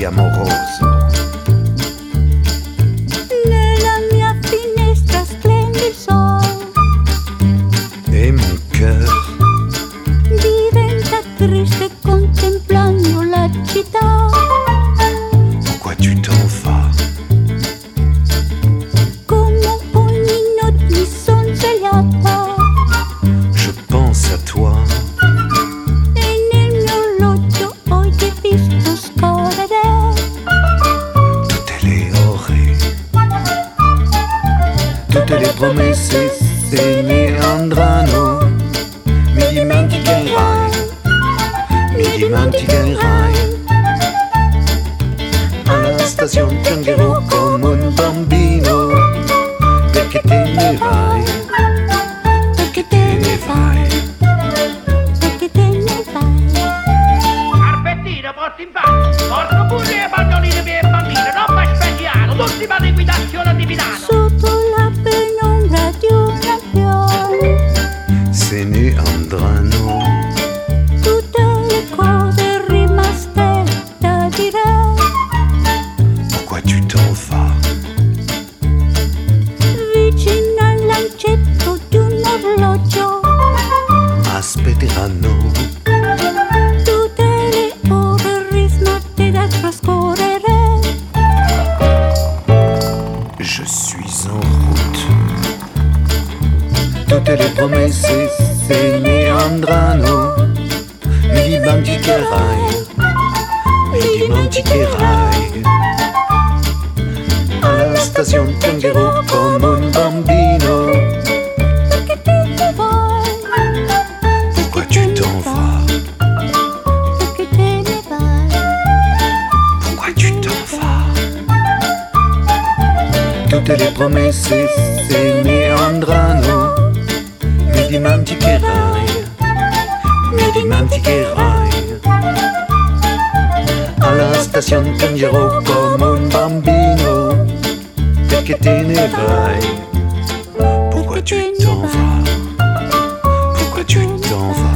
così amoroso. Nella mia finestra splende il sol. Et mon cœur Diventa triste contemplando la città. pourquoi tu t'en vas? Come ogni notte mi son svegliata Je pense à toi. e nel mio orologio ho ti visto scorrere. Tutte le ore, tutte le promesse se ne andranno. Mi dimenticherai, mi dimenticherai. Alla stazione piangerò come un bambino, perché te ne vai, Perché te ne vai, perché te ne vai. Carpettino, porti in faccia, porto pure le pannolini per bambini, roba speciale, l'ultima liquidazione di Milano. Sotto la penombra di un lampione se ne andranno. tutte le cose rimaste da dire. Pourquoi tu t'en vas? Vicino al lancetto di un orologio Aspetteranno. tutte le ore rismatte da trascorrere. Je suis en route. Tutte le promesse se ne andranno. Mi dimenticherai, mi dimenticherai. Alla stazione piangerò come un bambino. Perché te ne vai, Pourquoi tu t'en vas? perché te ne vai. Pourquoi tu t'en vas? Tutte le promesse se ne andranno. Mi dimenticherai, mi dimenticherai. Alla stazione piangerò come un bambino, perché te ne vai. Pourquoi tu t'en vas? Pourquoi tu t'en vas?